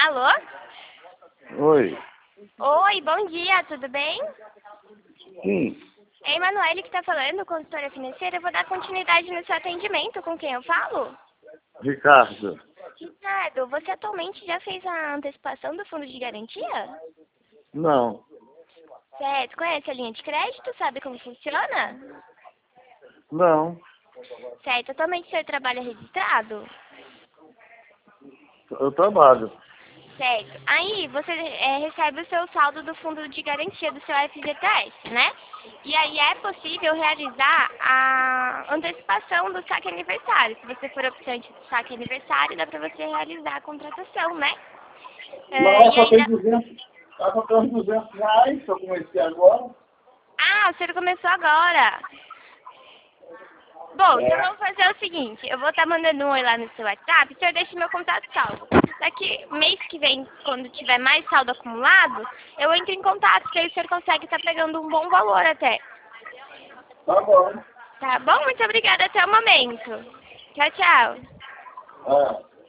Alô? Oi. Oi, bom dia, tudo bem? Sim. É Emanuele que está falando, consultora financeira. Eu vou dar continuidade no seu atendimento. Com quem eu falo? Ricardo. Ricardo, você atualmente já fez a antecipação do fundo de garantia? Não. Certo, conhece a linha de crédito? Sabe como funciona? Não. Certo, atualmente o senhor trabalha registrado? Eu trabalho. Certo. Aí você recebe o seu saldo do fundo de garantia do seu FGTS, né? E aí é possível realizar a antecipação do saque aniversário. Se você for optante do saque aniversário, dá para você realizar a contratação, né? Não, E só aí tem 200. Só tem uns 200 reais, que eu comecei agora. Ah, o senhor começou agora. Bom, então vamos fazer o seguinte, eu vou estar mandando um oi lá no seu WhatsApp, o senhor deixa meu contato salvo. Daqui, mês que vem, quando tiver mais saldo acumulado, eu entro em contato, que aí o senhor consegue estar pegando um bom valor até. Tá bom. Tá bom? Muito obrigada, até o momento. Tchau, tchau. É.